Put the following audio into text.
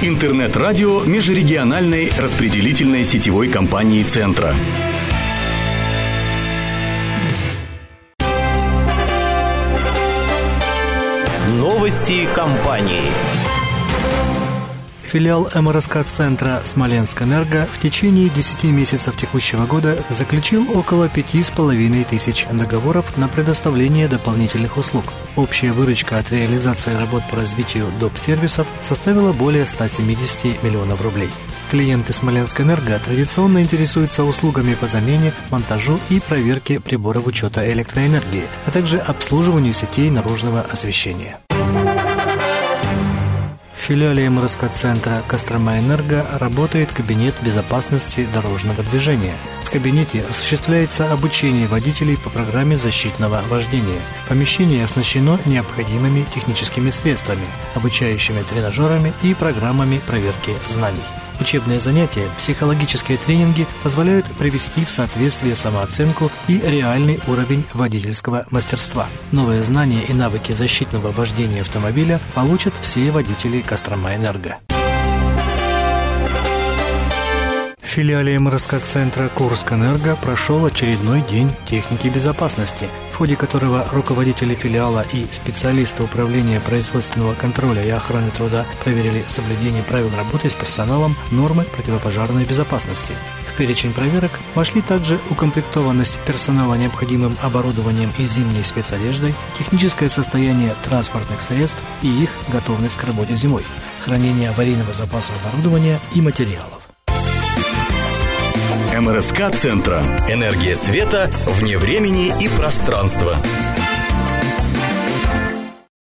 Интернет-радио межрегиональной распределительной сетевой компании «Центра». Новости компании. Филиал МРСК-центра «Смоленскэнерго» в течение 10 месяцев текущего года заключил около 5500 договоров на предоставление дополнительных услуг. Общая выручка от реализации работ по развитию доп. Сервисов составила более 170 миллионов рублей. Клиенты «Смоленскэнерго» традиционно интересуются услугами по замене, монтажу и проверке приборов учета электроэнергии, а также обслуживанию сетей наружного освещения. В филиале МРСК-центра «Кострома-Энерго» работает кабинет безопасности дорожного движения. В кабинете осуществляется обучение водителей по программе защитного вождения. Помещение оснащено необходимыми техническими средствами, обучающими тренажерами и программами проверки знаний. Учебные занятия, психологические тренинги позволяют привести в соответствие самооценку и реальный уровень водительского мастерства. Новые знания и навыки защитного вождения автомобиля получат все водители «Кострома-Энерго». В филиале МРСК-центра «Курскэнерго» прошел очередной день техники безопасности, в ходе которого руководители филиала и специалисты управления производственного контроля и охраны труда проверили соблюдение правил работы с персоналом, нормы противопожарной безопасности. В перечень проверок вошли также укомплектованность персонала необходимым оборудованием и зимней спецодеждой, техническое состояние транспортных средств и их готовность к работе зимой, хранение аварийного запаса оборудования и материалов. МРСК-центра. Энергия света вне времени и пространства.